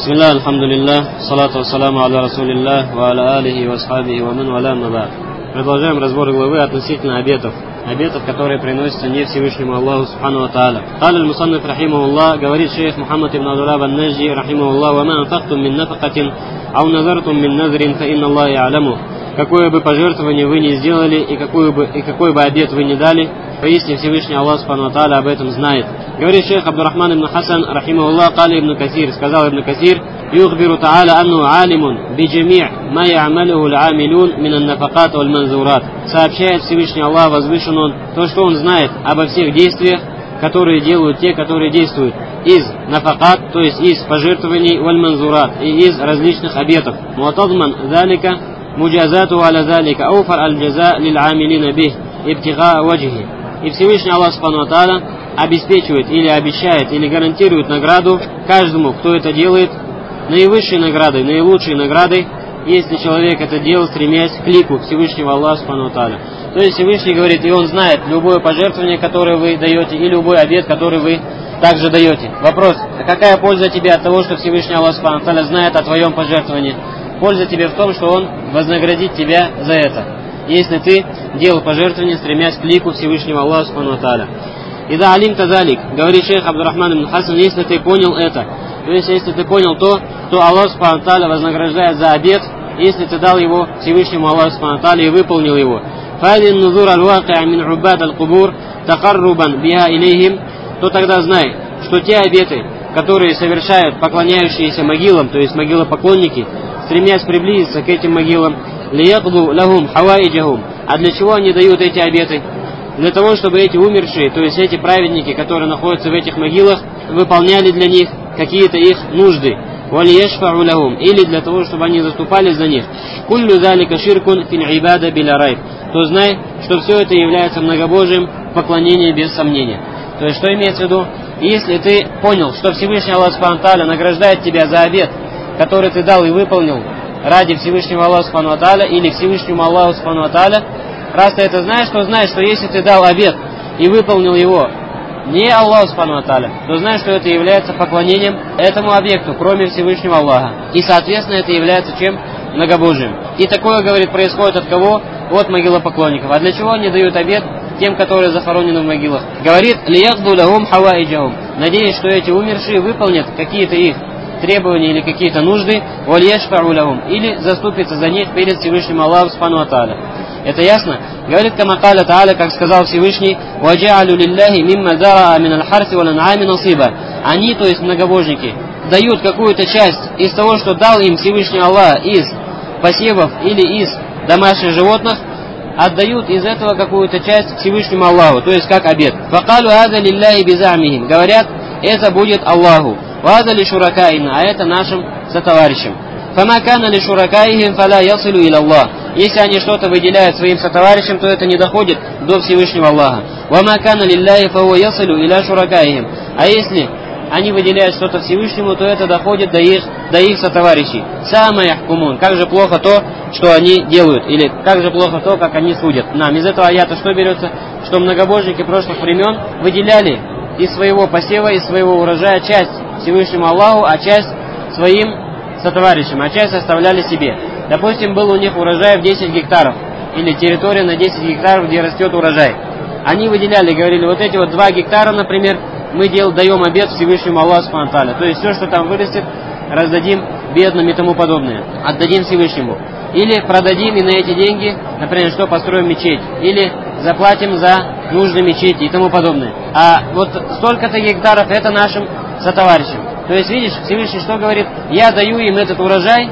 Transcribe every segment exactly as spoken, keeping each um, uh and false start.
Бисмилlah, альхамдулиллах, салату вассаламу аля расулиллах, ва аля алихи ва асхабихи ва ман валя ма ба'д. Продолжаем разбор главы относительно обетов. Обетов, которые приносятся не Всевышнему Аллаху Субхану ва Тааля. Каля аль-мусанниф рахимахуллах, говорит шейх Мухаммад ибн Абдуллах ан-Наджди рахимахуллах: «Ва ма анфактум мин нафакатин, ау назартум мин назрин, фа инна Аллаха я'ламу». Какое бы пожертвование вы не сделали и, какую бы, и какой бы обет вы не дали, поистине Всевышний Аллах Субхану ва Тааля об этом знает. Говорит шейх Абдуррахман ибн Хасан рахимахуллах: «Каля ибн Касир», сказал ибн Касир: «Юхбиру Тааля анну алимун биджами'ь ма я'малуху аль-амилун мин ан-нафакат валь-манзурат». Сообщает Всевышний Аллах, возвышен он, то, что он знает обо всех действиях, которые делают те, которые действуют из нафакат, то есть из пожертвований, валь-манзурат, и из различных обетов. Муатадман залика муджазату аля залика ауфар аль-джаза лиль-амилина бих ибтига ваджихи. И Всевышний Аллах Субхану ва Тааля обеспечивает или обещает, или гарантирует награду каждому, кто это делает, наивысшей наградой, наилучшей наградой, если человек это делал, стремясь к лику Всевышнего Аллаха Субхану ва Тааля. То есть Всевышний говорит, и он знает любое пожертвование, которое вы даете, и любой обет, который вы также даете. Вопрос: а какая польза тебе от того, что Всевышний Аллах Субхану ва Тааля знает о твоем пожертвовании? Польза тебе в том, что он вознаградит тебя за это, если ты делал пожертвование, стремясь к лику Всевышнего Аллаха Субхану ва Тааля. И да алим тазалик, говорит шейх Абдуррахман ибн Хасан, если ты понял это, то есть если ты понял то, то Аллах Субхану ва Тааля вознаграждает за обет, если ты дал его Всевышнему Аллаху Субхану ва Тааля и выполнил его. Фадин нузур аль-ваки'а мин убад аль-кубур такаррубан биха илейхим, то тогда знай, что те обеты, которые совершают поклоняющиеся могилам, то есть могилопоклонники, стремясь приблизиться к этим могилам, лиякду лахум хаваиджахум. А для чего они дают эти обеты? Для того, чтобы эти умершие, то есть эти праведники, которые находятся в этих могилах, выполняли для них какие-то их нужды. Валияшфау лахум, или для того, чтобы они заступались за них. Куллю залика ширкун фил ибада биля райб. То знай, что все это является многобожием поклонением без сомнения. То есть, что имеется в виду? Если ты понял, что Всевышний Аллах Субхану ва Тааля награждает тебя за обет, который ты дал и выполнил ради Всевышнего Аллаха Субхану ва Тааля или Всевышнему Аллаху Субхану ва Тааля, раз ты это знаешь, то знаешь, что если ты дал обет и выполнил его не Аллаху Субхану ва Тааля, то знаешь, что это является поклонением этому объекту, кроме Всевышнего Аллаха. И, соответственно, это является чем? Многобожием. И такое, говорит, происходит от кого? От могилопоклонников. А для чего они дают обет тем, которые захоронены в могилах? Говорит, лиякду лахум хаваиджахум. Надеюсь, что эти умершие выполнят какие-то их требования или какие-то нужды, валияшфау лахум, или заступятся за них перед Всевышним Аллахом Субхану ва Тааля. Это ясно? Говорит, кама каля Тааля, как сказал Всевышний, ваджа'алю лилляхи мимма зараа мин аль-харси вал ан'ами насиба. Они, то есть многобожники, дают какую-то часть из того, что дал им Всевышний Аллах из посевов или из домашних животных, отдают из этого какую-то часть Всевышнему Аллаху, то есть как обет. Факалу аза лилляхи бизамихим. Говорят, это будет Аллаху. Ваза ли шуракаина, а это нашим сотоварищам. Фама кана ли шуракаихим фаля ясилу иля Аллах. Если они что-то выделяют своим сотоварищам, то это не доходит до Всевышнего Аллаха. Вама кана лилляхи фаhuwa ясилу иля шуракаихим. А если они выделяют что-то Всевышнему, то это доходит до их, до их сотоварищей. Сама яхкумун. Как же плохо то, что они делают, или как же плохо то, как они судят. Нам из этого аята что берется? Что многобожники прошлых времен выделяли из своего посева, из своего урожая часть Всевышнему Аллаху, а часть своим сотоварищам, а часть оставляли себе. Допустим, был у них урожай в десять гектаров, или территория на десять гектаров, где растет урожай. Они выделяли, говорили, вот эти вот два гектара, например, мы дел, даем обет Всевышнему Аллаху Субхану ва Тааля. То есть все, что там вырастет, раздадим бедным и тому подобное. Отдадим Всевышнему. Или продадим и на эти деньги, например, что построим мечеть. Или заплатим за нужды мечети и тому подобное. А вот столько-то гектаров это нашим сотоварищам. То есть, видишь, Всевышний что говорит? Я даю им этот урожай,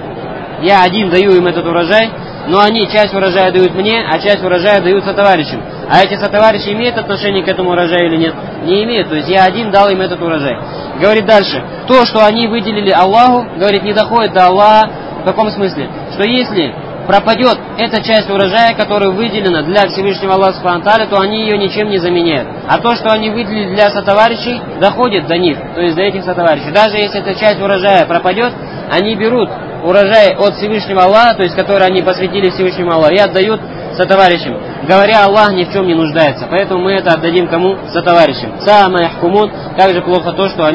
я один даю им этот урожай, но они часть урожая дают мне, а часть урожая дают сотоварищам. А эти сотоварищи имеют отношение к этому урожаю или нет? Не имеют. То есть я один дал им этот урожай. Говорит дальше. То, что они выделили Аллаху, говорит, не доходит до Аллаха. В каком смысле? Что если пропадет эта часть урожая, которая выделена для Всевышнего Аллаха Субхану ва Тааля, то они ее ничем не заменяют. А то, что они выделили для сотоварищей, доходит до них, то есть до этих сотоварищей. Даже если эта часть урожая пропадет, они берут урожай от Всевышнего Аллаха, то есть который они посвятили Всевышнему Аллаху, и отдают сотоварищам. Говоря, Аллах ни в чем не нуждается, поэтому мы это отдадим кому? Сотоварищам. Сама яхкумун, как же плохо то, что они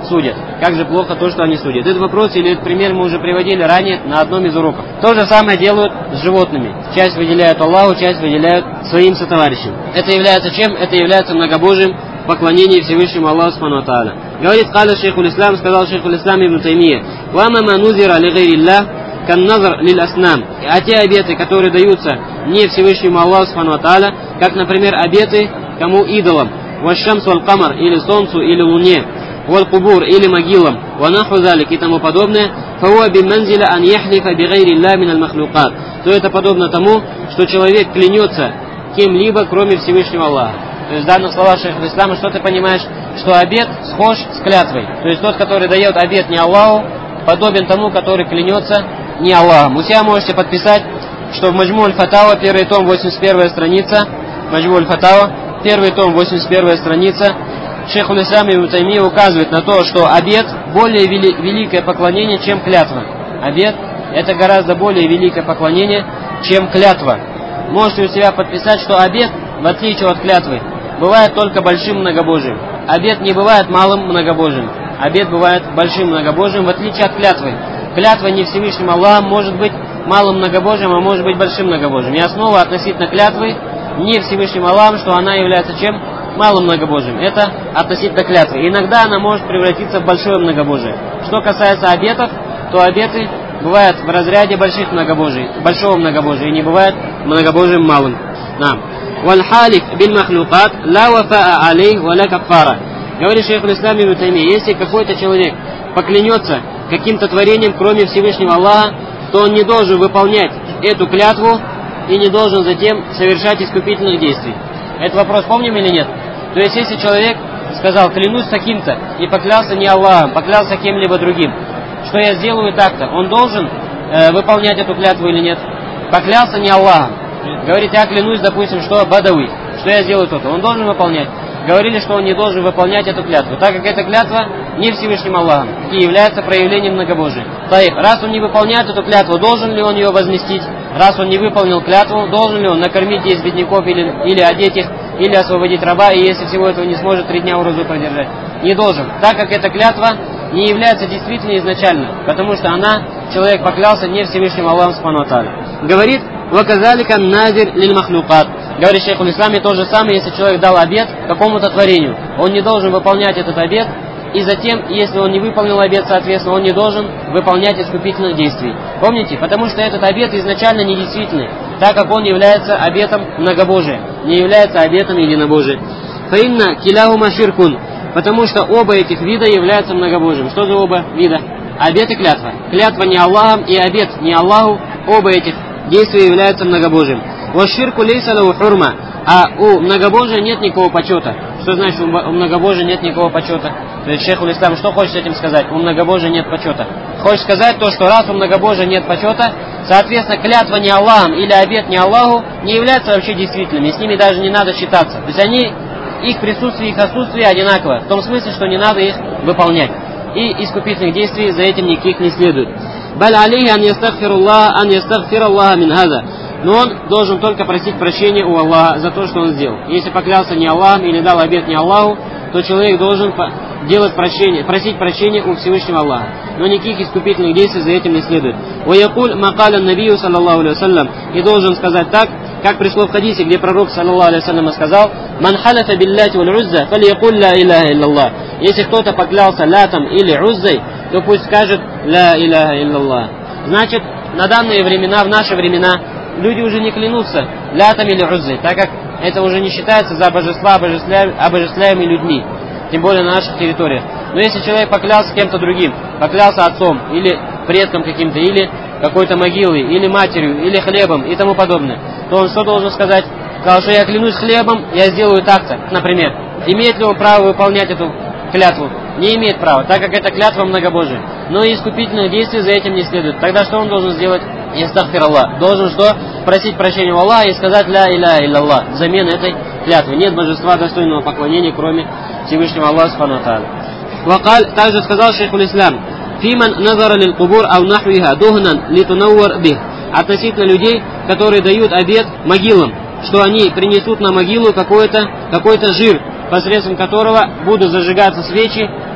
судят. Как же плохо то, что они судят. Этот вопрос или этот пример мы уже приводили ранее на одном из уроков. То же самое делают с животными. Часть выделяют Аллаху, часть выделяют своим сотоварищам. Это является чем? Это является многобожием поклонение Всевышнему Аллаху Субхану ва Тааля. Говорит, каля шейхуль ислам, сказал шейхуль ислам ибн Таймия, «Вама манузира ли гайриллах, кан назар лил аснам». А те обеты, которые даются не Всевышнему Аллаху Субхану ва Тааля, как, например, обеты кому идолам, «Вашшамс валь камар», или солнцу, или луне, «Валь кубур», или могилам, «Ванаху залик», и тому подобное, «Фауа биманзиля ан яхлифа би гайрилля мин аль махлюкат», то это подобно тому, что человек клянется кем-либо, кроме Всевышнего Аллаха. То есть в данных словах шейха ислама, что ты понимаешь, что обет схож с клятвой. То есть тот, который дает обет не Аллаху, подобен тому, который клянется не Аллахом. У себя можете подписать, что в Маджму аль-Фатава, первый том, восемьдесят первая страница, Маджму аль-Фатава, первый том, восемьдесят первая страница, шейхуль ислам ибн Таймия указывает на то, что обет более вели, великое поклонение, чем клятва. Обет это гораздо более великое поклонение, чем клятва. Можете у себя подписать, что обет, в отличие от клятвы, бывает только большим многобожием. Обет не бывает малым многобожием. Обет бывает большим многобожием, в отличие от клятвы. Клятва не Всевышним Аллахом может быть малым многобожием, а может быть большим многобожием. И основа относительно клятвы не Всевышним Аллахом, что она является чем? Малым многобожием. Это относительно клятвы. Иногда она может превратиться в большое многобожие. Что касается обетов, то обеты бывают в разряде больших многобожий, большого многобожия, и не бывает многобожием малым. Да. «Валь-халиф биль-махлюкат ла вафаа алейх ва ла каффара». Говорит шейхуль ислам ибн Таймия, если какой-то человек поклянется каким-то творением, кроме Всевышнего Аллаха, то он не должен выполнять эту клятву и не должен затем совершать искупительных действий. Этот вопрос помним или нет? То есть если человек сказал, клянусь таким-то, и поклялся не Аллахом, поклялся кем-либо другим, что я сделаю так-то, он должен э, выполнять эту клятву или нет? Поклялся не Аллахом. Говорит, я клянусь, допустим, что бадауи, что я сделаю то-то. Он должен выполнять. Говорили, что он не должен выполнять эту клятву, так как эта клятва не Всевышним Аллахом и является проявлением многобожия. Таиб, раз он не выполняет эту клятву, должен ли он ее возместить? Раз он не выполнил клятву, должен ли он накормить десять бедняков или, или одеть их, или освободить раба, и если всего этого не сможет, три дня урожай продержать? Не должен, так как эта клятва не является действительной изначально, потому что она, человек поклялся не Всевышним Аллахом Субхану ва Тааля. Говорит, «Ваказалика назир лиль махлюкат». Говорит шейхуль ислам, то же самое, если человек дал обет какому-то творению. Он не должен выполнять этот обет, и затем, если он не выполнил обет, соответственно, он не должен выполнять искупительных действий. Помните? Потому что этот обет изначально недействительный, так как он является обетом многобожия, не является обетом единобожия. «Фаинна киляхума ширкун». Потому что оба этих вида являются многобожием. Что за оба вида? Обет и клятва. Клятва не Аллахом и обет не Аллаху, оба этих действия являются многобожием. «Ваширку лейса лаху хурма». А у многобожия нет никакого почета. Что значит у многобожия нет никакого почета? То есть шейхуль ислам что хочет этим сказать? У многобожия нет почета. Хочет сказать то, что раз у многобожия нет почета, соответственно, клятва не Аллахом или обет не Аллаху не являются вообще действительными. С ними даже не надо считаться. То есть они, их присутствие и их отсутствие одинаково. В том смысле, что не надо их выполнять. И искупительных действий за этим никаких не следует. «Баль алейхи ан ястагфируллах, ан ястагфираллаха мин хаза». Но он должен только просить прощения у Аллаха за то, что он сделал. Если поклялся не Аллахом или дал обет не Аллаху, то человек должен делать прощение, просить прощения у Всевышнего Аллаха. Но никаких искупительных действий за этим не следует. «Ваякуль макаля набию саллаллаху алейхи вассалям». И должен сказать так, как пришло в хадисе, где пророк саллаллаху алейхи вассалям сказал: «Ман халафа билляти валь узза, фалиякуль ла иляха илляллах». Если кто-то поклялся латом или уззой, то пусть скажет ла иляха илляллах. Значит, на данные времена, в наши времена, люди уже не клянутся лятом или уззой, так как это уже не считается за божества, обожествляемыми людьми, тем более на наших территориях. Но если человек поклялся кем-то другим, поклялся отцом, или предком каким-то, или какой-то могилой, или матерью, или хлебом и тому подобное, то он что должен сказать? Сказал, что я клянусь хлебом, я сделаю так-то, например. Имеет ли он право выполнять эту клятву? Не имеет права, так как это клятва многобожия. Но и искупительных действий за этим не следует. Тогда что он должен сделать? Ястагфир Аллах. Должен что? Просить прощения у Аллаха и сказать ля иляха илляллах взамен этой клятвы. Нет божества достойного поклонения, кроме Всевышнего Аллаха субхану ва тааля. Вакаль, также сказал шейхуль ислам: «Фиман назара лил кубур ау нахвиха духнан литунауар бих». Относительно людей, которые дают обет могилам, что они принесут на могилу какой-то какой-то жир, посредством которого будут зажигаться свечи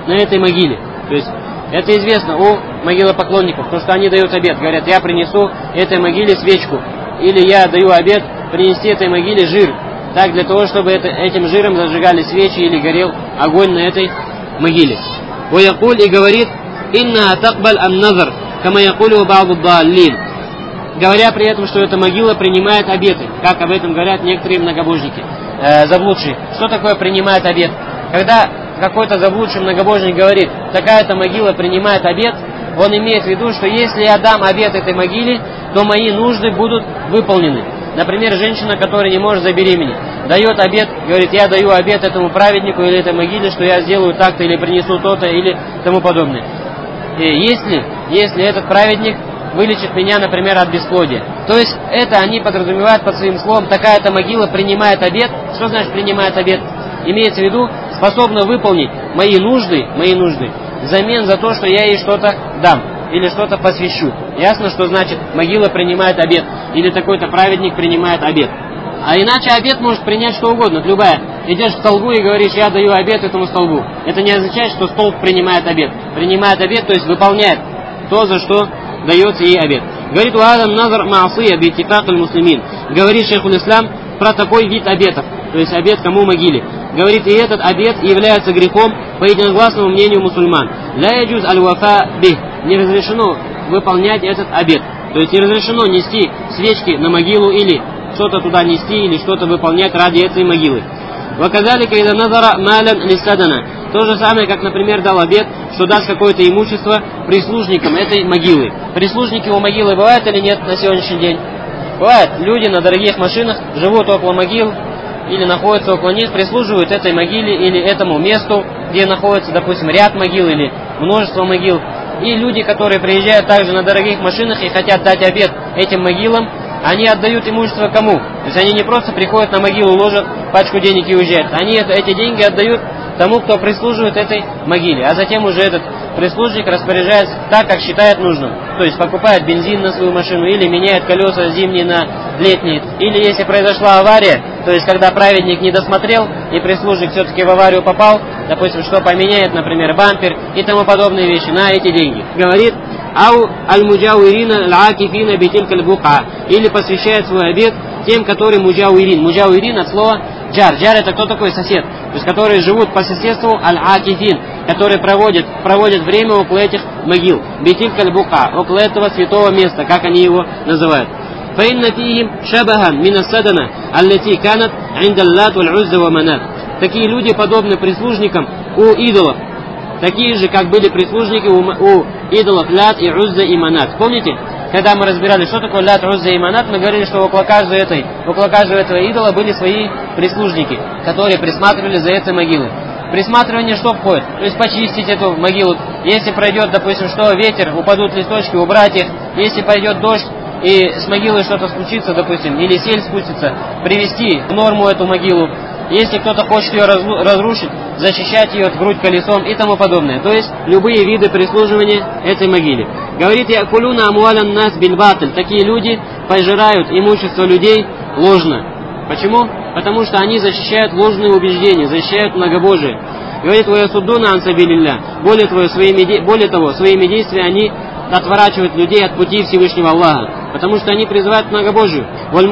на этой могиле. То есть это известно у могилопоклонников, то, что они дают обет. Говорят, я принесу этой могиле свечку, или я даю обет принести этой могиле жир. Так, для того, чтобы это, этим жиром зажигали свечи или горел огонь на этой могиле. ويقول и говорит, «Инна тaqбал ан-назар, кама якулю ба'ду даллин». Говоря при этом, что эта могила принимает обеты, как об этом говорят некоторые многобожники, э, заблудшие. Что такое принимает обет? Когда какой-то заблудший многобожник говорит, такая-то могила принимает обет, он имеет в виду, что если я дам обет этой могиле, то мои нужды будут выполнены. Например, женщина, которая не может забеременеть, дает обет, говорит, я даю обет этому праведнику или этой могиле, что я сделаю так-то или принесу то-то или тому подобное. И если, если этот праведник вылечит меня, например, от бесплодия. То есть это они подразумевают под своим словом, такая-то могила принимает обет. Что значит принимает обет? Имеется в виду, способна выполнить мои нужды, мои нужды, взамен за то, что я ей что-то дам или что-то посвящу. Ясно, что значит могила принимает обет или такой-то праведник принимает обет. А иначе обет может принять что угодно, любая. Идешь к столбу и говоришь, я даю обет этому столбу. Это не означает, что столб принимает обет. Принимает обет, то есть выполняет то, за что дается ей обет. Говорит, уадам назар маасия битифак аль-муслимин. Говорит шейхуль ислам про такой вид обетов, то есть обет кому могиле. Говорит, и этот обет является грехом по единогласному мнению мусульман. Ля яджуз аль-вафа бих. Не разрешено выполнять этот обет. То есть не разрешено нести свечки на могилу или что-то туда нести или что-то выполнять ради этой могилы. Ваказалика ида назара малян лисадана. То же самое, как, например, дал обет, что даст какое-то имущество прислужникам этой могилы. Прислужники у могилы бывают или нет на сегодняшний день? Бывает. Люди на дорогих машинах живут около могил или находятся около них, прислуживают этой могиле или этому месту, где находится, допустим, ряд могил или множество могил. И люди, которые приезжают также на дорогих машинах и хотят дать обет этим могилам, они отдают имущество кому? То есть они не просто приходят на могилу, ложат пачку денег и уезжают. Они это, эти деньги отдают тому, кто прислуживает этой могиле. А затем уже этот прислужник распоряжается так, как считает нужным. То есть покупает бензин на свою машину или меняет колеса зимние на летние. Или если произошла авария, то есть когда праведник не досмотрел и прислужник все-таки в аварию попал, допустим, что поменяет, например, бампер и тому подобные вещи на эти деньги. Говорит, ау аль-муджауирина аль-акифина битилка аль-бука. Или посвящает свой обет тем, которые муджауирин. Муджауирин от слова джар. Джар это кто такой? Сосед. То есть которые живут по соседству аль-акифин, которые проводят, проводят время около этих могил. Битилка аль-бука. Около этого святого места, как они его называют. فإن فيهم شبها من السدنة التي كانت عند اللات والعزى ومنات. Такие люди подобны прислужникам у идолов. Такие же, как были прислужники у, у идолов Лат и Узза и Манат. Помните, когда мы разбирали, что такое Лат, Узза и Манат, мы говорили, что около каждой этой, около каждого этого идола были свои прислужники, которые присматривали за этой могилой. Присматривание что входит? То есть почистить эту могилу. Если пройдет, допустим, что ветер, упадут листочки, убрать их. Если пойдет дождь и с могилой что-то случится, допустим, или сель спустится, привести в норму эту могилу. Если кто-то хочет ее разрушить, защищать ее, грудь колесом и тому подобное. То есть любые виды прислуживания этой могиле. Говорит, якулюна амуалян нас бильбатль. Такие люди пожирают имущество людей ложно. Почему? Потому что они защищают ложные убеждения, защищают многобожие. Говорит, ваясуддуна ансабилилля. Более того, своими, более того, своими действиями они отворачивают людей от пути Всевышнего Аллаха, потому что они призывают к многобожию.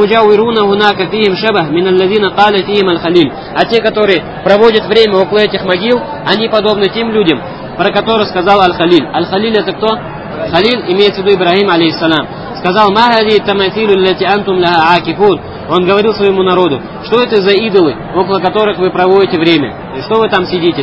А те, которые проводят время около этих могил, они подобны тем людям, про которых сказал Аль-Халиль. Аль-Халиль это кто? Халиль имеется в виду Ибрахим, алейхиссалам. Сказал, он говорил своему народу, что это за идолы, около которых вы проводите время, и что вы там сидите.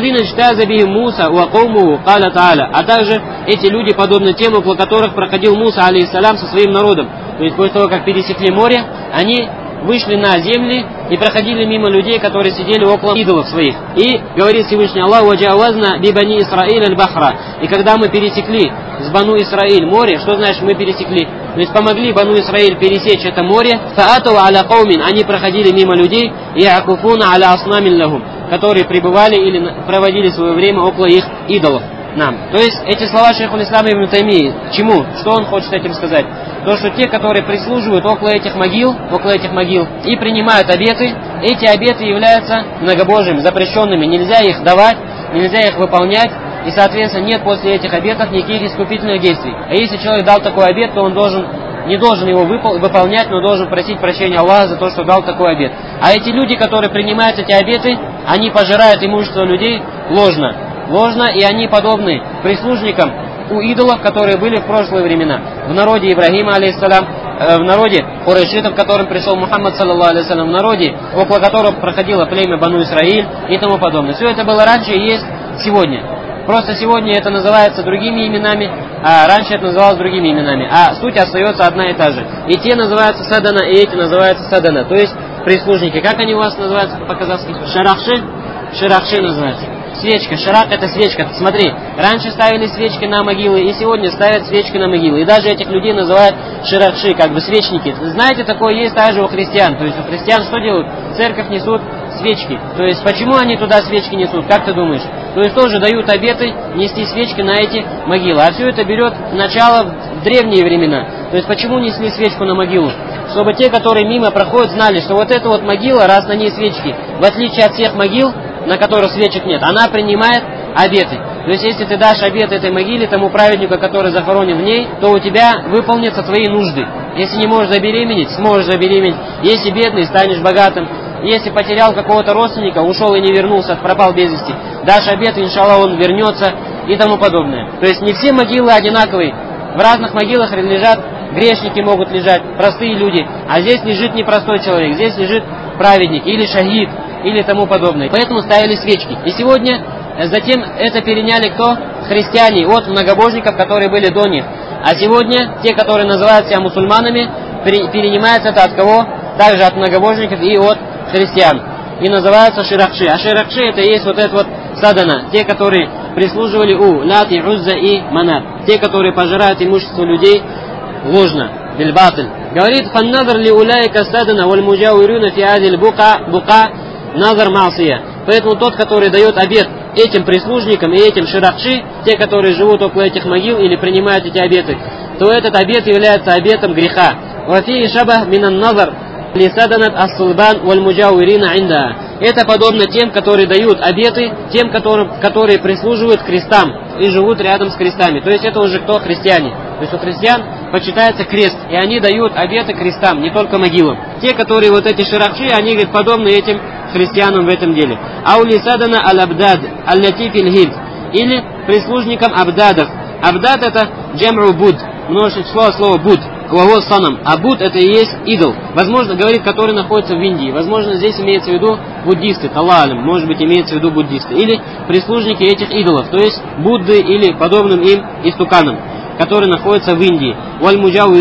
А также эти люди подобны тем, около которых проходил Муса, алейхиссалам, со своим народом. То есть после того, как пересекли море, они вышли на земли и проходили мимо людей, которые сидели около идолов своих. И говорит Всевышний Аллах, «Ваджавазна бибани Исраиль аль-Бахра». И когда мы пересекли с Бану Исраиль море, что значит мы пересекли? То есть помогли Бану Исраиль пересечь это море, фаату аля каумин, они проходили мимо людей, и акуфуна аля аснамин лахум, которые пребывали или проводили свое время около их идолов. Нам. То есть эти слова шейхуль ислама ибн Таймии, чему? Что он хочет этим сказать? То, что те, которые прислуживают около этих могил, около этих могил и принимают обеты, эти обеты являются многобожьими, запрещенными, нельзя их давать, нельзя их выполнять, и, соответственно, нет после этих обетов никаких искупительных действий. А если человек дал такой обет, то он должен, не должен его выпол- выполнять, но должен просить прощения Аллаха за то, что дал такой обет. А эти люди, которые принимают эти обеты, они пожирают имущество людей ложно. Ложно, и они подобны прислужникам у идолов, которые были в прошлые времена. В народе Ибрагима, алейхиссалям, в народе курайшитов, к которым пришел Мухаммад, саллаллаху алейхи вассалям, в народе, около которого проходило племя Бану Исраиль и тому подобное. Все это было раньше и есть сегодня. Просто сегодня это называется другими именами, а раньше это называлось другими именами. А суть остается одна и та же. И те называются садана, и эти называются садана. То есть прислужники. Как они у вас называются по-казахски? Шарахши? Шарахши называются. Свечка. Шарах — это свечка. Смотри, раньше ставили свечки на могилы, и сегодня ставят свечки на могилы. И даже этих людей называют шарахши, как бы свечники. Знаете, такое есть также у христиан. То есть у христиан что делают? В церковь несут свечки. То есть почему они туда свечки несут? Как ты думаешь? То есть тоже дают обеты нести свечки на эти могилы. А все это берет начало в древние времена. То есть почему несли свечку на могилу? Чтобы те, которые мимо проходят, знали, что вот эта вот могила, раз на ней свечки, в отличие от всех могил, на которых свечек нет, она принимает обеты. То есть если ты дашь обет этой могиле тому праведнику, который захоронен в ней, то у тебя выполнятся твои нужды. Если не можешь забеременеть, сможешь забеременеть. Если бедный, станешь богатым. Если потерял какого-то родственника, ушел и не вернулся, пропал без вести, дашь обет, иншаллах, он вернется и тому подобное. То есть не все могилы одинаковые. В разных могилах лежат грешники, могут лежать, простые люди. А здесь лежит не простой человек, здесь лежит праведник или шахид, или тому подобное. Поэтому ставили свечки. И сегодня затем это переняли кто? Христиане от многобожников, которые были до них. А сегодня те, которые называют себя мусульманами, перенимают это от кого? Также от многобожников и от христиан. И называются ширахши. А ширахши — это и есть вот это вот садана. Те, которые прислуживали у Лат и Узза и Манат. Те, которые пожирают имущество людей ложно. Бильбатль. Говорит: «Фанназар ли уляйка садана валь муджауирюна фи адиль бука бука назар масия». Поэтому тот, который дает обет этим прислужникам и этим ширахши, те, которые живут около этих могил или принимают эти обеты, то этот обет является обетом греха. «Вафи шабах минан назар ли саданат ас-сулбан валь муджауирина инда». Это подобно тем, которые дают обеты, тем, которым, которые прислуживают крестам и живут рядом с крестами. То есть это уже кто? Христиане. То есть у христиан почитается крест, и они дают обеты крестам, не только могилам. Те, которые вот эти ширахши, они, говорят, подобны этим христианам в этом деле. Аули садана аль-абдад аль-лати фил хильд, или прислужникам абдадов. Абдад — это джам'у буд, множество число слова буд, глагол санам. А буд — это и есть идол. Возможно, говорит, который находится в Индии. Возможно, здесь имеется в виду буддисты, талалим, может быть, имеется в виду буддисты. Или прислужники этих идолов, то есть Будды или подобным им истуканам, которые находятся в Индии. Валь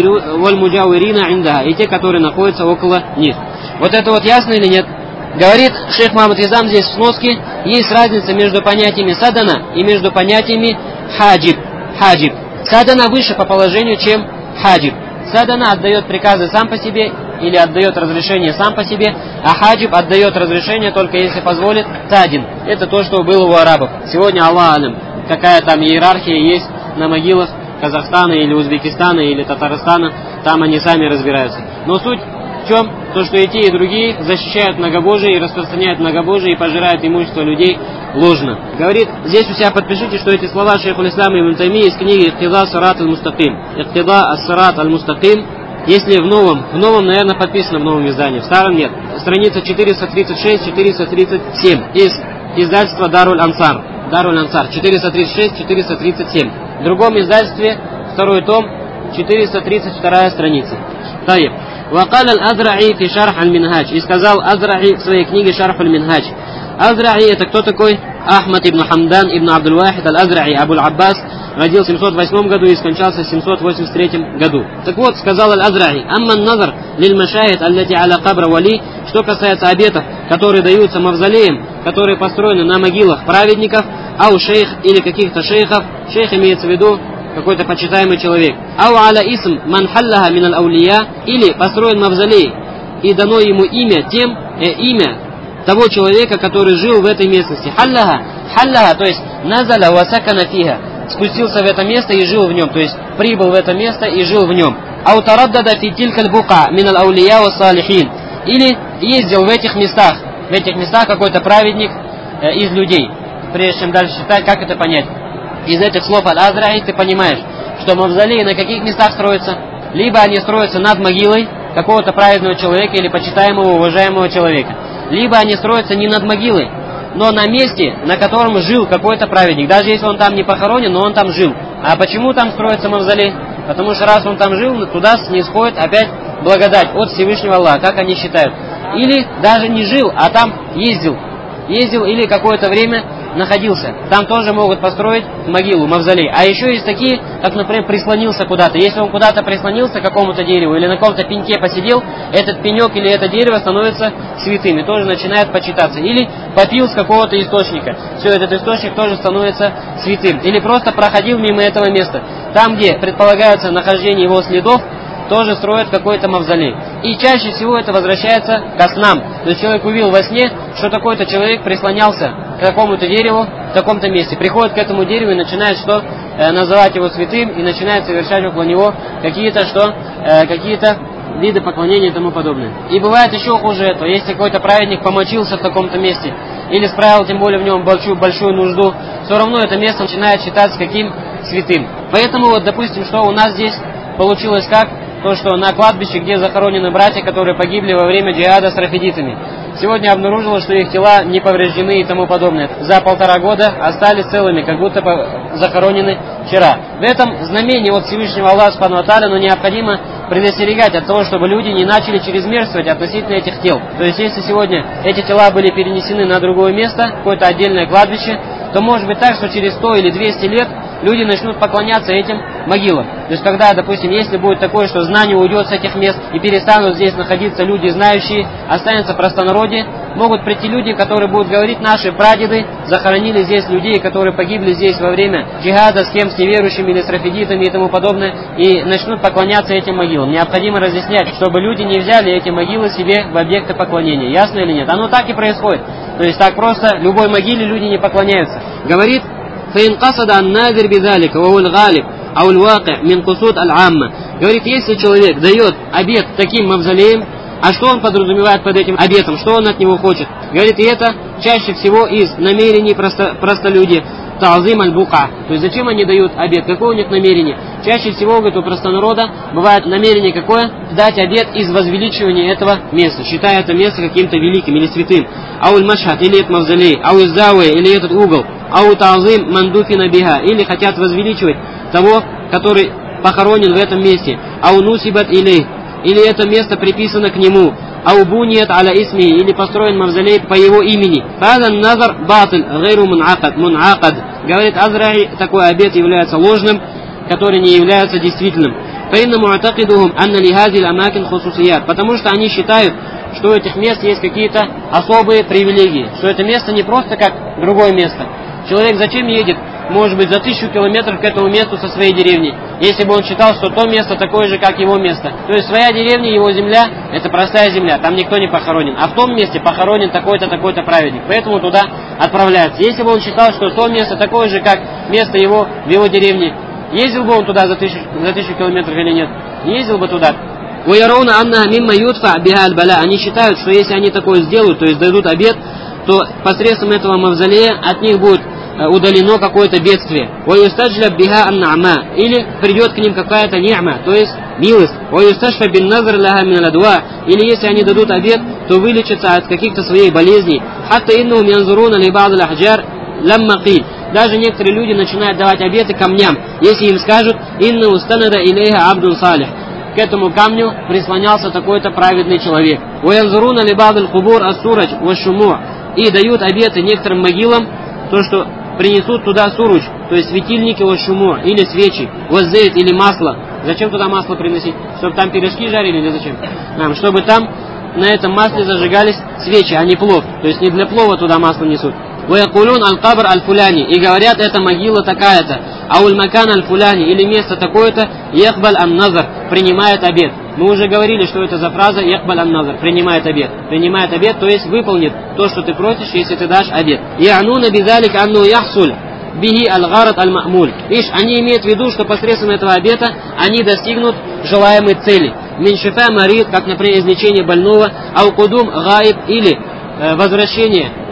муджауирина индаха, и те, которые находятся около них. Вот это вот ясно или нет? Говорит шейх Мухаммад Ризам здесь в сноске: есть разница между понятиями садана и между понятиями хаджиб. Хаджиб. Садана выше по положению, чем хаджиб. Садана отдает приказы сам по себе или отдает разрешение сам по себе, а хаджиб отдает разрешение только если позволит тадин. Это то, что было у арабов. Сегодня Аллах алям, какая там иерархия есть на могилах Казахстана или Узбекистана или Татарстана, там они сами разбираются. Но суть в чем? То, что и те, и другие защищают многобожие и распространяют многобожие и пожирают имущество людей ложно. Говорит, здесь у себя подпишите, что эти слова шейхуль ислама ибн Таймия из книги «Иктида ас-сират аль-мустаким». «Иктида ас-сират аль-мустаким». Если в новом, в новом, наверное, подписано в новом издании, в старом нет. Страница четыреста тридцать шесть четыреста тридцать семь из издательства Даруль Ансар. Даруль Ансар, четыреста тридцать шесть четыреста тридцать семь. В другом издательстве, второй том, четыреста тридцать вторая страница. Таиб. Вакал аль-Азраи фи шарх аль-Минхадж. И сказал Азраи в своей книге Шарх аль-Минхадж. Азраи — это кто такой? Ахмад ибн Хамдан ибн Абдул-Вахид аль-Азраи, Абуль-Аббас, родился в семьсот восьмом году и скончался в семьсот восемьдесят третьем году. Так вот, сказал аль-Азраи: «Амман назар лиль машаид аллати аля кабра вали». Что касается обетов, которые даются мавзолеям, которые построены на могилах праведников, ау шейх или каких-то шейхов, шейх имеется в виду какой-то почитаемый человек, ау аля исм ман халлаха мин аль-аулия, или построен мавзолей и дано ему имя тем, э, имя того человека, который жил в этой местности. Халлаха, халлаха, то есть назаля васакана фиха, спустился в это место и жил в нем, то есть прибыл в это место и жил в нем. Ау тараддада фи тилькаль бука мин аль-аулия ва салихин, или ездил в этих местах, в этих местах какой-то праведник э, из людей. прежде чем дальше читать, как это понять. Из этих слов Аль-Азраи ты понимаешь, что мавзолеи на каких местах строятся? Либо они строятся над могилой какого-то праведного человека или почитаемого, уважаемого человека. Либо они строятся не над могилой, но на месте, на котором жил какой-то праведник. Даже если он там не похоронен, но он там жил. А почему там строится мавзолей? Потому что раз он там жил, туда снисходит опять благодать от Всевышнего Аллаха, как они считают. Или даже не жил, а там ездил. Ездил или какое-то время находился. Там тоже могут построить могилу, мавзолей. А еще есть такие, как, например, прислонился куда-то. Если он куда-то прислонился к какому-то дереву или на каком-то пеньке посидел, этот пенек или это дерево становится святым и тоже начинает почитаться. Или попил с какого-то источника. Все, этот источник тоже становится святым. Или просто проходил мимо этого места. Там, где предполагается нахождение его следов, тоже строят какой-то мавзолей. И чаще всего это возвращается ко снам. То есть человек увидел во сне, что такой-то человек прислонялся к какому-то дереву в таком-то месте. Приходит к этому дереву и начинает что? Э, называть его святым и начинает совершать около него какие-то что? Э, какие-то виды поклонения и тому подобное. И бывает еще хуже этого. Если какой-то праведник помочился в таком-то месте или справил тем более в нем большую, большую нужду, все равно это место начинает считаться каким? Святым. Поэтому вот, допустим, что у нас здесь получилось как? То, что на кладбище, где захоронены братья, которые погибли во время джихада с рафидитами. Сегодня обнаружилось, что их тела не повреждены и тому подобное. За полтора года остались целыми, как будто захоронены вчера. В этом знамении от Всевышнего Аллаха Субхану ва Тааля, но необходимо предостерегать от того, чтобы люди не начали чрезмерствовать относительно этих тел. То есть, если сегодня эти тела были перенесены на другое место, какое-то отдельное кладбище, то может быть так, что через сто или двести лет люди начнут поклоняться этим могилам. То есть, когда, допустим, если будет такое, что знание уйдет с этих мест и перестанут здесь находиться люди знающие, останется простонародье, могут прийти люди, которые будут говорить: наши прадеды захоронили здесь людей, которые погибли здесь во время джихада с кем, с неверующими или с рафидитами и тому подобное, и начнут поклоняться этим могилам. Необходимо разъяснять, чтобы люди не взяли эти могилы себе в объекты поклонения. Ясно или нет? Оно так и происходит. То есть так просто любой могиле люди не поклоняются. Говорит: فإن قصد الناذر بذلك وهو الغالب أو الواقع من قصود العامة. Говорит, если человек дает обет таким мавзолеем, а что он подразумевает под этим обетом, что он от него хочет? Говорит, и это чаще всего из намерений просто, простолюдия. Та'зим аль-бука. То есть зачем они дают обет? Какое у них намерение? Чаще всего, говорит, у простонародо бывает намерение какое? Дать обет из возвеличивания этого места, считая это место каким-то великим или святым. Ауль машхад, или этот мавзолей, ауль зауэ, или этот угол, ауль та'зим мандуфина биха, или хотят возвеличивать того, который похоронен в этом месте. Ауль нусибат илей, или это место приписано к нему. Аубуният аля исми, или построен мавзолей по его имени. Фадан назар батл, гайру мунакад, мунакад. Говорит Азраи, такой обет является ложным, который не является действительным. Фаинна муатакидухум анна лихази ламакин хусусият. Потому что они считают, что у этих мест есть какие-то особые привилегии. Что это место не просто как другое место. Человек зачем едет, может быть, за тысячу километров к этому месту со своей деревни, если бы он считал, что то место такое же, как его место. То есть своя деревня, его земля, это простая земля, там никто не похоронен. А в том месте похоронен такой-то, такой-то праведник. Поэтому туда отправляется. Если бы он считал, что то место такое же, как место его в его деревне, ездил бы он туда за тысячу, за тысячу километров или нет? Не ездил бы туда. Они считают, что если они такое сделают, то есть дадут обет, то посредством этого мавзолея от них будет удалено какое-то бедствие. Или придет к ним какая-то ни'ма, то есть милость. Или если они дадут обет, то вылечатся от каких-то своих болезней. Даже некоторые люди начинают давать обеты камням, если им скажут: «Инна устанада илейха абдун салих». К этому камню прислонялся такой-то праведный человек. И дают обеты некоторым могилам, то, что принесут туда суруч, то есть светильники от шумо, или свечи, воззейт, или масло. Зачем туда масло приносить? Чтобы там пирожки жарили или зачем? Нам, чтобы там на этом масле зажигались свечи, а не плов. То есть не для плова туда масло несут. وَيَقُولُونَ الْقَبْرَ الْفُلَانِ. И говорят, это могила такая-то. «Ауль макан аль-фуляни», или место такое-то, «Яхбаль ан-назар», принимает обет. Мы уже говорили, что это за фраза «Яхбаль ан-назар», принимает обет. Принимает обет, то есть выполнит то, что ты просишь, если ты дашь обет. «Я'нуна бидалик анну яхсуль бихи аль-гарат аль-ма'муль». Видишь, они имеют в виду, что посредством этого обета они достигнут желаемой цели. «Мин шифа марид», как, например, излечение больного, «Аукудум гаиб», или э, возвращение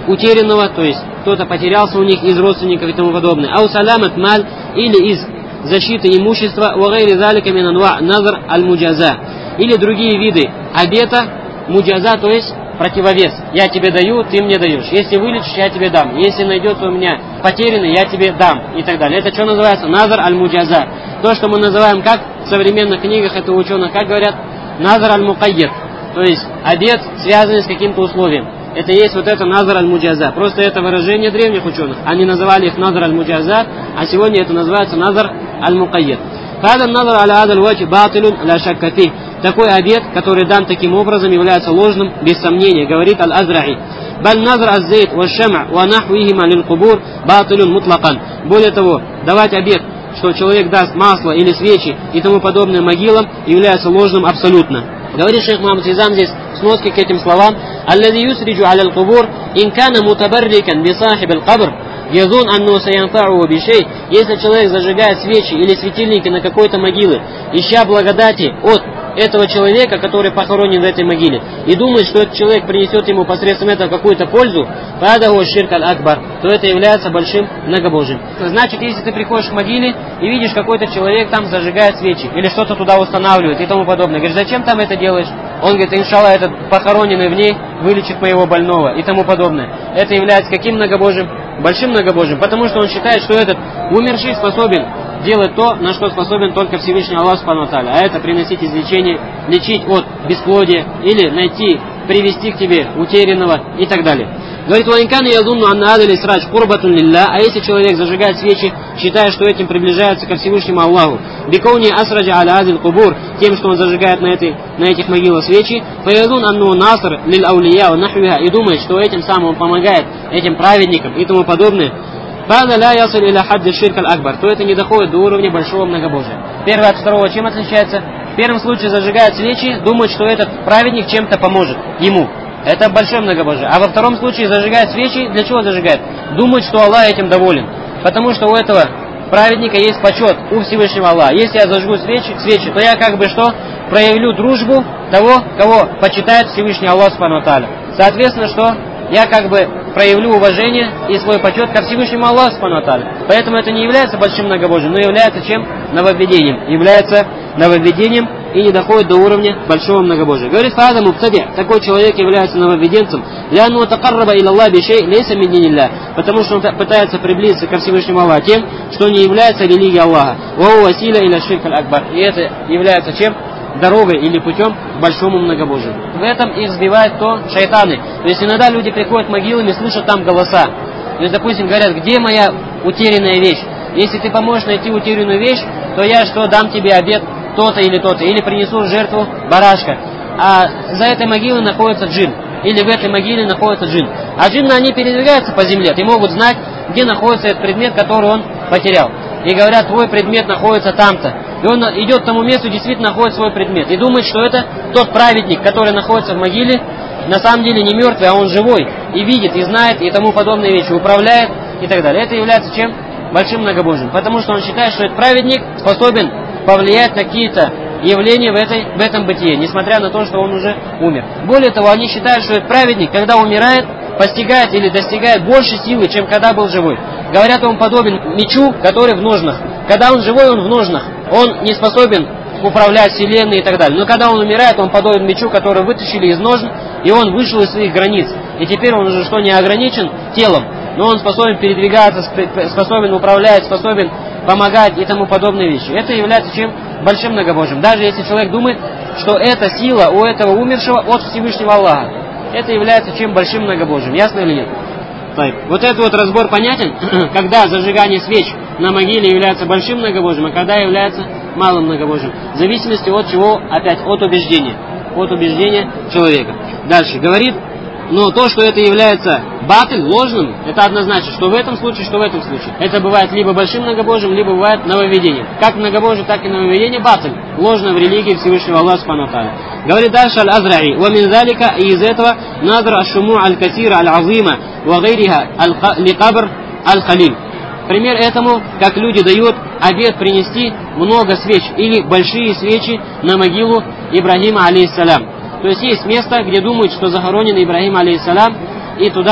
утерянного, то есть кто-то потерялся у них из родственников и тому подобное. Ау саламат маль, или из защиты имущества, ва гайри залика мин анва назр аль-муджаза, или другие виды обета, муджаза, то есть противовес. Я тебе даю, ты мне даешь. Если вылечишь, я тебе дам. Если найдется у меня потерянный, я тебе дам. И так далее. Это что называется? Назар аль-муджаза. То, что мы называем, как в современных книгах, это ученых, как говорят, назар аль-мукайед. То есть обет, связанный с каким-то условием. Это есть вот это назар аль-муджаза. Просто это выражение древних ученых. Они называли их назар аль-муджаза, а сегодня это называется назар аль-мукайед. Хада назар аль-адаль ваджи батилун ля шакка фих. Такой обет, который дан таким образом, является ложным, без сомнения, говорит аль-Азраи. Баль назар аз-зейт ва шама ва нахвихима лил кубур батилун мутлакан. Более того, давать обет, что человек даст масло или свечи и тому подобное могилам, является ложным абсолютно. Говорит шейх Мухаммад Изам здесь в сноске к этим словам: «Аллади юсриджу аля аль-кубур ин кана мутабаррикан би сахиб аль-кабр язун анну саянфа'у би шей». Если человек зажигает свечи или светильники на какой-то могиле, ища благодати от этого человека, который похоронен в этой могиле, и думает, что этот человек принесет ему посредством этого какую-то пользу, фадаху ширк аль-акбар, то это является большим многобожием. Значит, если ты приходишь к могиле и видишь, какой-то человек там зажигает свечи, или что-то туда устанавливает и тому подобное, говоришь, зачем там это делаешь? Он говорит, иншалла, этот похороненный в ней вылечит моего больного и тому подобное. Это является каким многобожием? Большим многобожием, потому что он считает, что этот умерший способен делать то, на что способен только Всевышний Аллах Субхану ва Тааля, а это приносить излечение, лечить от бесплодия или найти, привести к тебе утерянного и так далее. Говорит, ваинкан язунну анна адаль исрадж курбатун лилля, а если человек зажигает свечи, считая, что этим приближается ко Всевышнему Аллаху, бикауни асраджа аля адиль кубур, тем, что он зажигает на, этой, на этих могилах свечи, фаязун анну наср лил аулия ва нахвиха, и думает, что этим самым он помогает этим праведникам и тому подобное, фаза ля ясуль иля хадди ширк аль-акбар, то это не доходит до уровня большого многобожия. Первое от второго чем отличается? В первом случае зажигает свечи, думает, что этот праведник чем-то поможет ему. Это большое многобожие. А во втором случае зажигает свечи, для чего зажигает? Думает, что Аллах этим доволен. Потому что у этого праведника есть почет у Всевышнего Аллаха. Если я зажгу свечи, свечи, то я как бы что? Проявлю дружбу того, кого почитает Всевышний Аллах Субхану ва Тааля. Соответственно, что? Я как бы проявлю уважение и свой почет ко Всевышнему Аллаху Субхану ва Тааля. Поэтому это не является большим многобожием, но является чем? Нововведением. Является нововведением и не доходит до уровня большого многобожия. Говорит фаза мубтади, такой человек является нововведенцем, ляну тaqarraba ила Аллах би шей лейса мин динилlah, потому что он пытается приблизиться ко Всевышнему Аллаху тем, что не является религией Аллаха. Ва василя иля ширк аль-акбар. И это является чем? Дорогой или путем к большому многобожию. В этом их сбивает то шайтаны. То есть иногда люди приходят к могилам и слышат там голоса. То есть, допустим, говорят, где моя утерянная вещь? Если ты поможешь найти утерянную вещь, то я что, дам тебе обет то-то или то-то, или принесу в жертву барашка. А за этой могилой находится джин. Или в этой могиле находится джин. А джинны, они передвигаются по земле и могут знать, где находится этот предмет, который он потерял. И говорят, твой предмет находится там-то. И он идет к тому месту, действительно находит свой предмет. И думает, что это тот праведник, который находится в могиле, на самом деле не мертвый, а он живой. И видит, и знает, и тому подобные вещи, управляет и так далее. Это является чем? Большим многобожием. Потому что он считает, что этот праведник способен повлиять на какие-то явления в, этой, в этом бытие, несмотря на то, что он уже умер. Более того, они считают, что этот праведник, когда умирает, постигает или достигает больше силы, чем когда был живой. Говорят, он подобен мечу, который в ножнах. Когда он живой, он в ножнах. Он не способен управлять вселенной и так далее. Но когда он умирает, он подобен мечу, который вытащили из ножен, и он вышел из своих границ. И теперь он уже что, не ограничен телом, но он способен передвигаться, способен управлять, способен помогать и тому подобные вещи. Это является чем? Большим многобожием. Даже если человек думает, что эта сила у этого умершего от Всевышнего Аллаха. Это является чем? Большим многобожием. Ясно или нет? Так. Вот этот вот разбор понятен, когда зажигание свеч на могиле является большим многобожием, а когда является малым многобожием. В зависимости от чего? Опять от убеждения. От убеждения человека. Дальше. Говорит, но то, что это является батыль, ложным, это однозначно, что в этом случае, что в этом случае. Это бывает либо большим многобожием, либо бывает нововведением. Как многобожие, так и нововведение батыль. Ложно в религии Всевышнего Аллаха Субхану ва Тааля. Говорит дальше аль-Азраи. Ва мин залика, и из этого надр аш-шуму аль-катира аль-азима ва гайриха ли-кабр аль-халиль. Пример этому, как люди дают обет принести много свеч или большие свечи на могилу Ибрагима алейхиссалям. То есть есть место, где думают, что захоронен Ибрагим алейхиссалям, и туда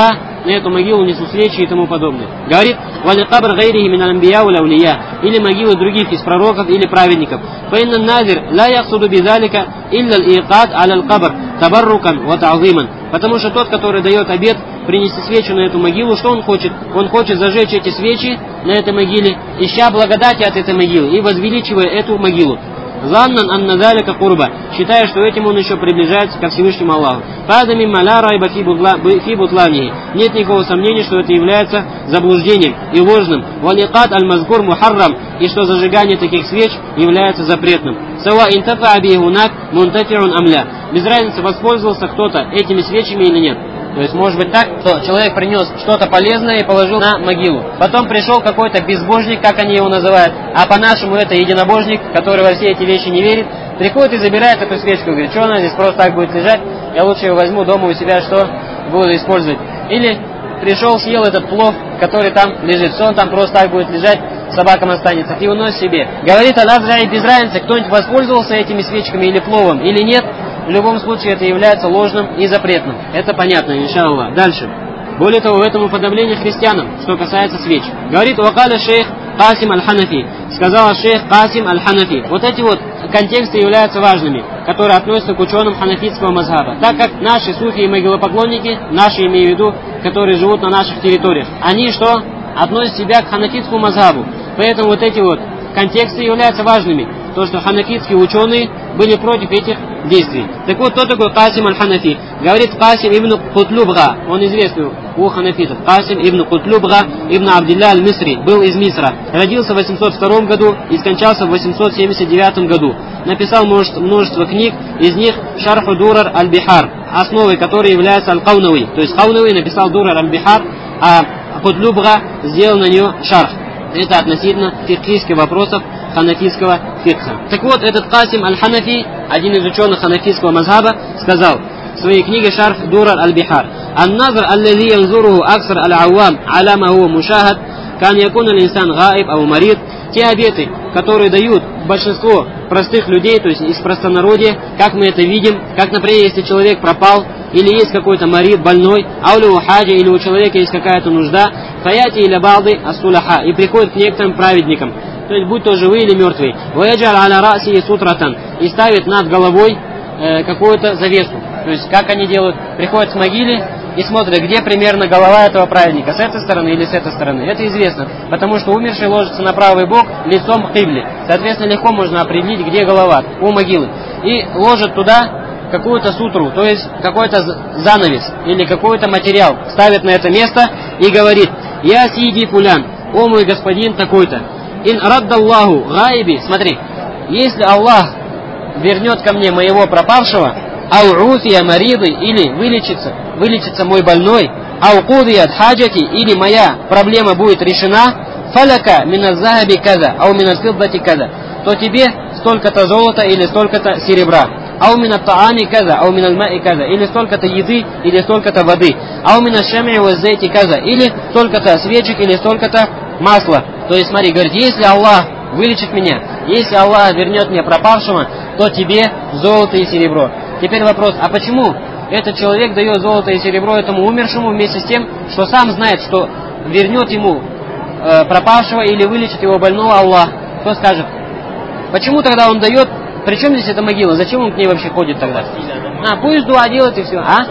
на эту могилу несу свечи и тому подобное. Говорит, «Вали кабр гайрихи мин анбия вал аулия», или могилы других из пророков или праведников. «Фаинна назир ла яхсуду бидалика илля ал-иqад аля ал-кабр табаррукан ва та'зиман». Потому что тот, который дает обет принести свечу на эту могилу, что он хочет? Он хочет зажечь эти свечи на этой могиле, ища благодати от этой могилы и возвеличивая эту могилу. Заннан анна залика курба, считая, что этим он еще приближается ко Всевышнему Аллаху. Фаза мимма ла райба фи бутланиhi. Нет никакого сомнения, что это является заблуждением и ложным. Валикат аль-мазкур мухаррам, и что зажигание таких свеч является запретным. Сава интафа биhi хунак мунтафиун амля. Без разницы, воспользовался кто-то этими свечами или нет. То есть может быть так, что человек принес что-то полезное и положил на могилу. Потом пришел какой-то безбожник, как они его называют, а по-нашему это единобожник, который во все эти вещи не верит, приходит и забирает эту свечку, говорит, что она здесь просто так будет лежать, я лучше ее возьму дома у себя, что буду использовать. Или пришел, съел этот плов, который там лежит, все он там просто так будет лежать, собакам останется, ты уносишь себе. Говорит Аль-Азраи, без разницы, кто-нибудь воспользовался этими свечками или пловом, или нет, в любом случае это является ложным и запретным. Это понятно, иншаллах. Дальше. Более того, в этом уподобление христианам, что касается свеч. Говорит Вакаля шейх Касим аль-Ханафи. Сказал шейх Касим аль-Ханафи. Вот эти вот контексты являются важными, которые относятся к ученым ханафитского мазхаба. Так как наши суфи и могилопоклонники, наши имею в виду, которые живут на наших территориях, они что? Относят себя к ханафитскому мазхабу. Поэтому вот эти вот контексты являются важными. То, что ханафитские ученые были против этих действий. Так вот, кто такой Касим аль-Ханафи? Говорит Касим ибн Кутлюбга, он известный у ханафитов. Касим ибн Кутлюбга ибн Абдилля аль-Мисри, был из Мисра. Родился в восемьсот втором году и скончался в восемьсот семьдесят девятом году. Написал множество книг, из них Шарху Дурар аль-Бихар, основой которой является аль-Каунави. То есть Каунави написал Дурар аль-Бихар, а Кутлюбга сделал на нее шарх. Это относительно фикхийских вопросов ханафитского фикха. Так вот, этот Касим аль-Ханафи, один из ученых ханафитского мазхаба, сказал в своей книге «Шарх Дурар аль-Бихар», «Ан-назр аллази янзуруху аксар аль-ауам аля ма хуа мушахад, кан якун аль-инсан гаиб ау марид». Те обеты, которые дают большинство простых людей, то есть из простонародья, как мы это видим, как, например, если человек пропал, или есть какой-то марид, больной, аулю хаджа, или у человека есть какая-то нужда, фаяти или балды асулаха, и приходит к некоторым праведникам, то есть будь то живые или мертвые, ваяджал аля раси сутратан, и ставит над головой э, какую-то завесу. То есть как они делают? Приходят к могиле и смотрят, где примерно голова этого праведника, с этой стороны или с этой стороны. Это известно, потому что умерший ложится на правый бок лицом к кибле. Соответственно, легко можно определить, где голова у могилы. И ложат туда какую-то сутру, то есть какой-то занавес или какой-то материал, ставит на это место и говорит: «Я сиди фулян, о мой господин такой-то, ин раддаллаху гайби». Смотри, если Аллах вернет ко мне моего пропавшего, ауфия мариды, или вылечится, вылечится мой больной, аукудият хаджати, или моя проблема будет решена, фаляка миназахаби каза, ау минасфиддати каза, то тебе столько-то золота или столько-то серебра. Ау минат таами каза, ау минал маи каза, или столько-то еды, или столько-то воды. Ау минат шами ваззайти каза, или столько-то свечек, или столько-то масла. То есть, смотри, говорит, если Аллах вылечит меня, если Аллах вернет мне пропавшего, то тебе золото и серебро. Теперь вопрос, а почему этот человек дает золото и серебро этому умершему вместе с тем, что сам знает, что вернет ему э, пропавшего или вылечит его больного Аллах? Кто скажет? Почему тогда он дает? Причем здесь эта могила? Зачем он к ней вообще ходит тогда? А, пусть дуа делает и все. А?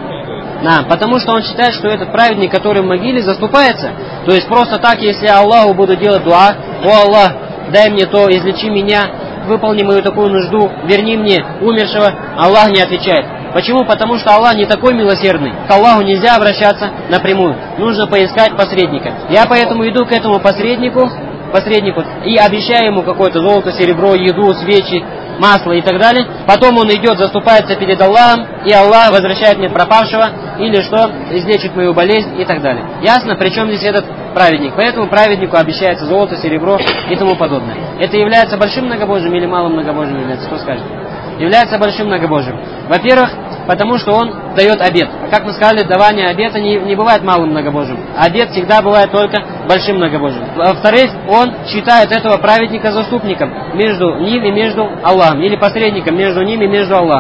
Да, потому что он считает, что этот праведник, который в могиле, заступается. То есть просто так, если я Аллаху буду делать дуа: «О Аллах, дай мне то, излечи меня, выполни мою такую нужду, верни мне умершего», Аллах не отвечает. Почему? Потому что Аллах не такой милосердный. К Аллаху нельзя обращаться напрямую. Нужно поискать посредника. Я поэтому иду к этому посреднику, посреднику и обещаю ему какое-то золото, серебро, еду, свечи, масло и так далее. Потом он идет, заступается перед Аллахом, и Аллах возвращает мне пропавшего, или что, излечит мою болезнь и так далее. Ясно? Причем здесь этот праведник? Поэтому праведнику обещается золото, серебро и тому подобное. Это является большим многобожием или малым многобожием является? Кто скажет? Является большим многобожием. Во-первых, потому что он дает обет. Как мы сказали, давание обета не, не бывает малым многобожием. Обет всегда бывает только большим многобожием. Во-вторых, он считает этого праведника заступником между ним и между Аллахом, или посредником между ним и между Аллахом.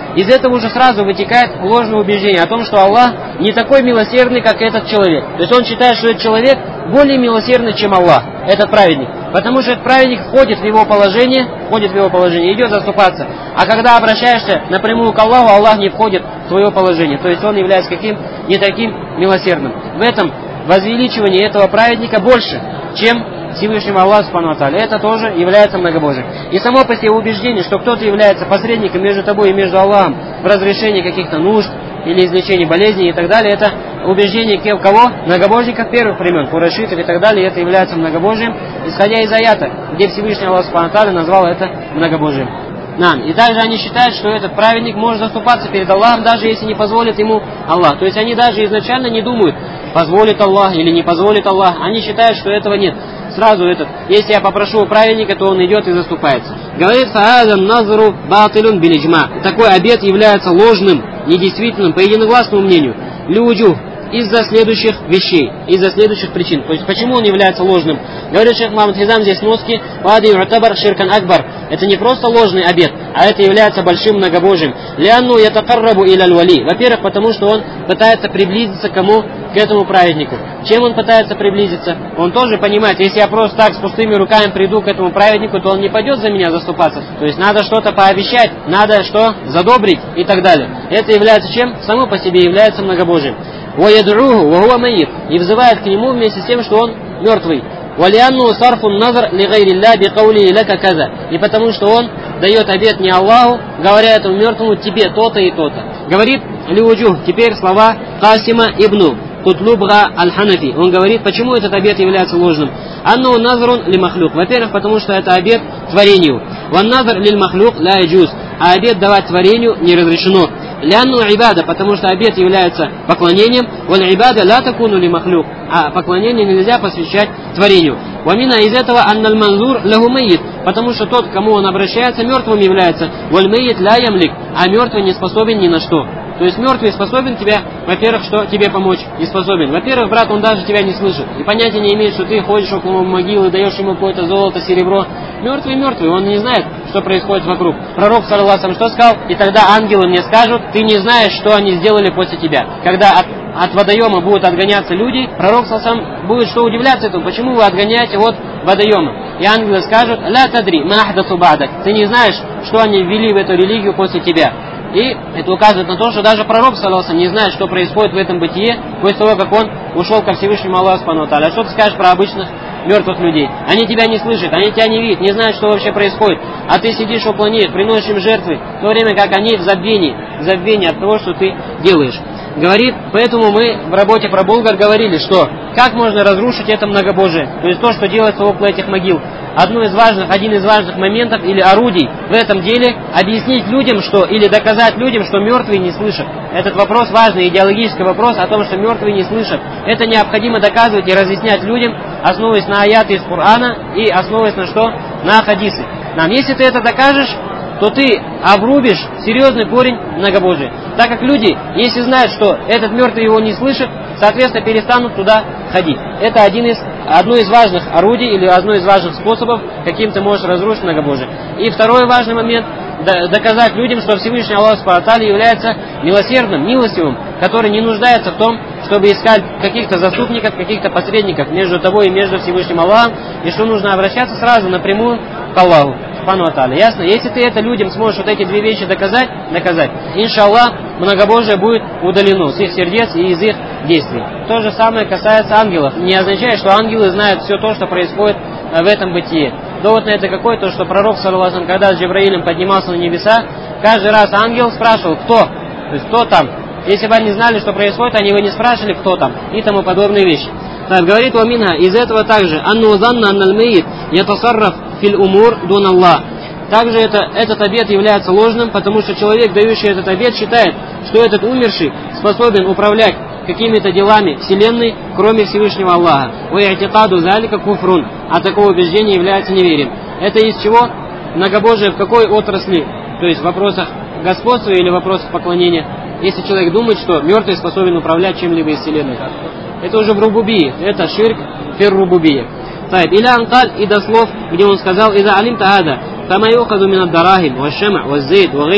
из этого уже сразу вытекает ложное убеждение о том, что Аллах не такой милосердный, как этот человек. То есть он считает, что этот человек более милосердный, чем Аллах, этот праведник. Потому что этот праведник входит в его положение, входит в его положение, идет заступаться. А когда обращаешься напрямую к Аллаху, Аллах не входит в твое положение. То есть он является каким? Не таким милосердным. В этом возвеличивание этого праведника больше, чем Всевышнего Аллаха Субхану ва Тааля. Это тоже является многобожием. И само по себе убеждение, что кто-то является посредником между тобой и между Аллахом в разрешении каких-то нужд или излечении болезней и так далее, это убеждение кого? Многобожников первых времен, курайшитов и так далее, это является многобожием, исходя из аята, где Всевышний Аллах Субхану ва Тааля назвал это многобожием. Нам. И также они считают, что этот праведник может заступаться перед Аллахом, даже если не позволит ему Аллах. То есть они даже изначально не думают, позволит Аллах или не позволит Аллах. Они считают, что этого нет. Сразу этот, если я попрошу у праведника, то он идет и заступается. Говорит, фаазам назру батилун билиджма. Такой обет является ложным, недействительным, по единогласному мнению. Людю из-за следующих вещей, из-за следующих причин. То есть почему он является ложным? Говорит шейх Мухаммад Хизам здесь носки, вади ю'табар ширкан акбар. Это не просто ложный обет, а это является большим многобожием. Лианну ятакаррабу иляль вали. Во-первых, потому что он пытается приблизиться к кому? К этому праведнику. Чем он пытается приблизиться? Он тоже понимает, если я просто так с пустыми руками приду к этому праведнику, то он не пойдет за меня заступаться. То есть надо что-то пообещать, надо что? Задобрить и так далее. Это является чем? Само по себе является многобожием. وَيَدْعُوهُ وَهُوَ مَيِّتٌ. И взывает к нему вместе с тем, что он мертвый. وَلِأَنُّهُ صَرْفُ النَّظْرِ لِغَيْرِ اللَّهِ بِقَوْلِهِ لَكَ كَذَا. И потому что он дает обет не Аллаху, говоря этому мертвому, тебе то-то и то-то. Говорит Лиуджух, теперь слова Касима ибну Кутлубга аль-Ханафи. Он говорит, почему этот обет является ложным. «Анну назрун ли махлюк». Во-первых, потому что это обет творению. «Ван назр ли махлюк ла яджуз». А обет давать творению не разрешено. «Лянну ибада», потому что обет является поклонением. «Валь ибада ла такуну ли махлюк». А поклонение нельзя посвящать творению. «Вамина» из этого «анналь манзур лаху мейит». Потому что тот, к кому он обращается, мертвым является. «Валь мейит ла ямлик». А мертвый не способен ни на что. То есть мертвый способен тебя, во-первых, что тебе помочь, не способен. Во-первых, брат, он даже тебя не слышит. И понятия не имеет, что ты ходишь около могилы, даешь ему какое-то золото, серебро. Мертвый мертвый, он не знает, что происходит вокруг. Пророк, саллаллаху алейхи ва саллям, что сказал? И тогда ангелы мне скажут, ты не знаешь, что они сделали после тебя. Когда от, от водоема будут отгоняться люди, пророк, саллаллаху алейхи ва саллям, будет что удивляться этому, почему вы отгоняете от водоема. И ангелы скажут, ля тадри, ма ахдасу ба'дак. Ты не знаешь, что они ввели в эту религию после тебя. И это указывает на то, что даже пророк, саллаллаху алейхи ва саллям, не знает, что происходит в этом бытие, после того, как он ушел ко Всевышнему Аллаху субхану ва тааля. А что ты скажешь про обычных мертвых людей? Они тебя не слышат, они тебя не видят, не знают, что вообще происходит. А ты сидишь около них, приносишь им жертвы, в то время как они в забвении, в забвении от того, что ты делаешь. Говорит, поэтому мы в работе про Булгар говорили, что как можно разрушить это многобожие, то есть то, что делается около этих могил. Одно из важных, один из важных моментов или орудий в этом деле объяснить людям, что, или доказать людям, что мертвые не слышат. Этот вопрос важный, идеологический вопрос о том, что мертвые не слышат. Это необходимо доказывать и разъяснять людям, основываясь на аяты из Корана и основываясь на что? На хадисы. Нам, если ты это докажешь, то ты обрубишь серьезный корень многобожия. Так как люди, если знают, что этот мертвый его не слышит, соответственно, перестанут туда ходить. Это один из, одно из важных орудий или одно из важных способов, каким ты можешь разрушить многобожие. И второй важный момент – доказать людям, что Всевышний Аллах Субхану ва Тааля является милосердным, милостивым, который не нуждается в том, чтобы искать каких-то заступников, каких-то посредников между тобой и между Всевышним Аллахом, и что нужно обращаться сразу напрямую к Аллаху Субхану ва Тааля. Ясно? Если ты это людям сможешь вот эти две вещи доказать, доказать, иншаллах, многобожие будет удалено с их сердец и из их действий. То же самое касается ангелов. Не означает, что ангелы знают все то, что происходит в этом бытие. Довод на это какой? То, что пророк, саллаллаху алейхи ва саллям, когда с Джибраилем поднимался на небеса, каждый раз ангел спрашивал, кто? То есть, кто там? Если бы они знали, что происходит, они бы не спрашивали, кто там, и тому подобные вещи. Так, говорит Уаминха, из этого также, анну занна анналь мейит ятасарраф филь умур дун Аллах. Также это, этот обет является ложным, потому что человек, дающий этот обет, считает, что этот умерший способен управлять какими-то делами Вселенной, кроме Всевышнего Аллаха. «Уя'тикаду залика куфрун», а такого убеждения является неверием. Это из чего? Многобожие в какой отрасли? То есть в вопросах господства или в вопросах поклонения? Если человек думает, что мертвый способен управлять чем-либо из Вселенной. Это уже в рубубии, это ширк фир рубубия. Или анкаль, и до слов, где он сказал, «Иза алим тахада, фама юхаду мин ад-дарахим, ва шама, ва зейд, ва гайриха».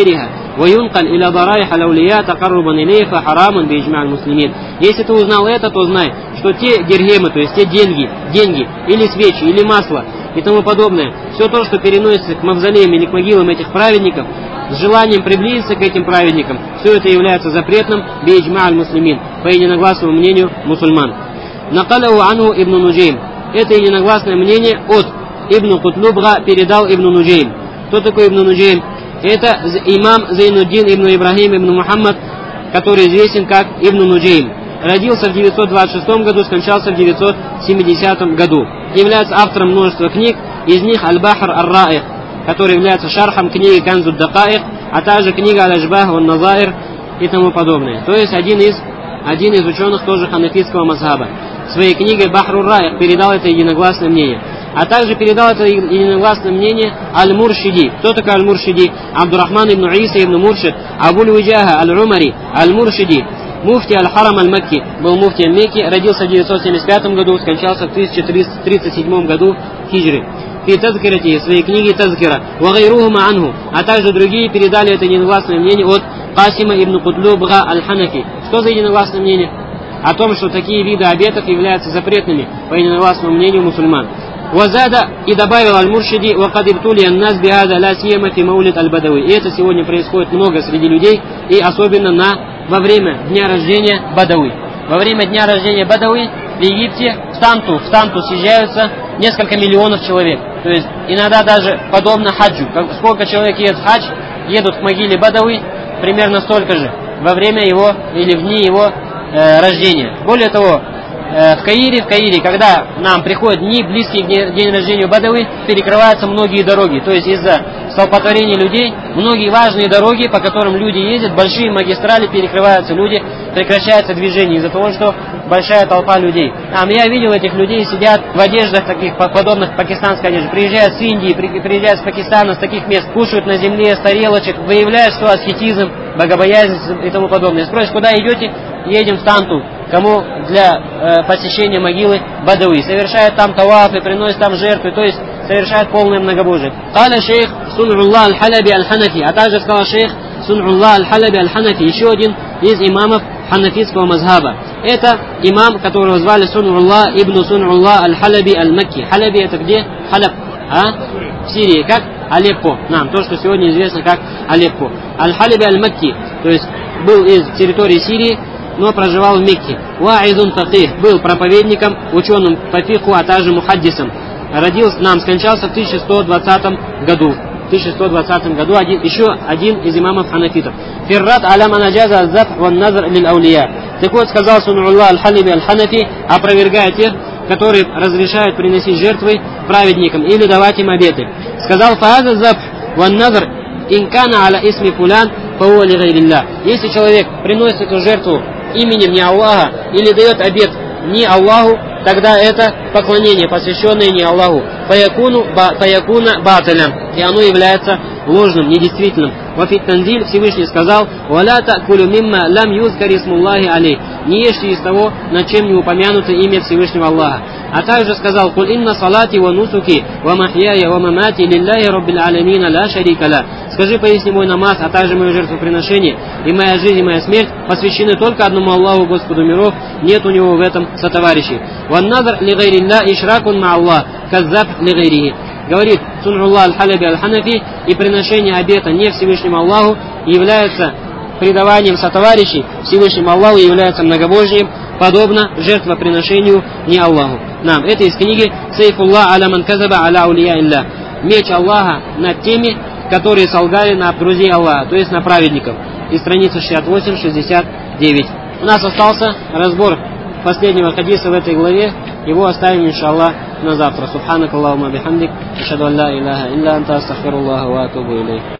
وينقل إلى ضرائح الأولياء تقربا إليه فحرام بإجماع المسلمين. Если ты узнал это, то знай, что те дирхемы, то есть те деньги, деньги, или свечи, или масло и тому подобное, все то, что переносится к мавзолеям или к могилам этих праведников, с желанием приблизиться к этим праведникам, все это является запретным бииджма аль-муслимин, по единогласному мнению мусульман. Накаляу анху ибн Нуджейм. Это единогласное мнение от Ибн Кутлубга передал Ибн Нуджейм. Кто такой Ибн Нуджейм? Это имам Зайнуддин ибн Ибрахим ибн Мухаммад, который известен как Ибн Нуджейм. Родился в девятьсот двадцать шестом году, скончался в девятьсот семидесятом году. Является автором множества книг, из них Аль-Бахр Ар-Раих, который является шархом книги Канзуд Дакаик, а также книга Аль-Ашбах ван Назаир и тому подобное. То есть один из, один из ученых тоже ханафитского мазхаба. В своей книге Бахру Раих передал это единогласное мнение. А также передал это единогласное мнение Аль-Муршиди. Кто такой Аль-Муршиди? Абдурахман ибн Иса ибн Муршид, Абуль-Уджаха Аль-Умари, Аль-Муршиди, муфти Аль-Харам Аль-Макки, был муфтием Мекки, родился в девятьсот семьдесят пятом году, скончался в тысяча триста тридцать седьмом году хиджры. Фи Тазкирати, в своей книге Тазкира, Вагайрухума анху, а также другие передали это единогласное мнение от Касима ибн Кутлубга Аль-Ханафи. Что за единогласное мнение? О том, что такие виды обетов являются запретными по единогласному мнению мусульман. Вазада и добавил Аль-Муршиди, вакадибтули аннас бихада ла сияма фи маулид аль-бадави. И это сегодня происходит много среди людей, и особенно на, во время дня рождения Бадауи. Во время дня рождения Бадауи в Египте в Танту, в Танту съезжаются несколько миллионов человек. То есть иногда даже подобно хаджу. Как, сколько человек едет в хадж, едут к могиле Бадауи, примерно столько же во время его или в дни его э, рождения. Более того, в Каире, в Каире, когда нам приходят дни, близкие к день рождения Бадауи, перекрываются многие дороги. То есть из-за столпотворения людей, многие важные дороги, по которым люди ездят, большие магистрали перекрываются, люди, прекращается движение из-за того, что большая толпа людей. А я видел этих людей, сидят в одеждах таких, подобных пакистанской одежде, приезжают с Индии, приезжают с Пакистана, с таких мест, кушают на земле, с тарелочек, выявляют, что аскетизм, богобоязнь и тому подобное. Спросишь, куда идете? Едем в Танту. Кому? Для э, посещения могилы Бадауи. Совершают там тавафы, приносят там жертвы, то есть совершают полное многобожие. Каля шейх Сун'уллах Аль-Халаби Аль-Ханафи, а также сказал шейх Сун'уллах Аль-Халаби Аль-Ханафи, еще один из имамов ханафитского мазхаба. Это имам, которого звали Сун'уллах ибн Сун'уллах Аль-Халаби Аль-Макки. Халаби это где? Халаб. А? В Сирии. Как? Алеппо. Нам, то, что сегодня известно как Алеппо. Аль-Халаби Аль-Макки, то есть был из территории Сирии, но проживал в Мекке. Ва'идун факих, был проповедником, ученым по фиху, а также мухаддисом. Родился, нам скончался в тысяча сто двадцатом году. В тысяча сто двадцатом году один, еще один из имамов ханафитов. Фиррат аляма наджаза аззаб ван назр лил аулия. Так вот, сказал Сун'уллах Аль-Халаби Аль-Ханафи, опровергая тех, которые разрешают приносить жертвы праведникам или давать им обеты. Сказал: фааза заб ван назр инкана аля исми фулян фауа ли гайрилля. Если человек приносит эту жертву именем не Аллаха или дает обет не Аллаху, тогда это поклонение, посвященное не Аллаху. Фаякуну фаякуна баталям, и оно является ложным, недействительным. Вафит Танзиль, Всевышний сказал: «Валя такулю мимма лам юзкари смуллахи алей». Не ешьте из того, над чем не упомянуто имя Всевышнего Аллаха. А также сказал: «Куль инна салати ва нусуки ва махьяя ва мамати лилляхи раббил алямина ла шарика ла». Скажи, поясни, мой намаз, а также мое жертвоприношение, и моя жизнь, и моя смерть посвящены только одному Аллаху, Господу миров, нет у него в этом сотоварищей. «Ван назр ли гайрилля ишракун ма Аллах, каззаб ли гайрихи». Говорит Сун'уллах Аль-Халаби Аль-Ханафи, и приношение обета не Всевышнему Аллаху является предаванием сотоварищей Всевышнему Аллаху, является многобожием, подобно жертвоприношению не Аллаху. Нам это из книги Сейфуллах аля ман казаба аля аулия илля. Меч Аллаха над теми, которые солгали на друзей Аллаха, то есть на праведников. И страница шестьдесят восемь шестьдесят девять. У нас остался разбор последнего хадиса в этой главе. Его оставим, иншаллах, на завтра. Субханак Аллахума бихамдик. Ашхаду ан ла илляха илля анта астагфируллаха ва атубу илейх.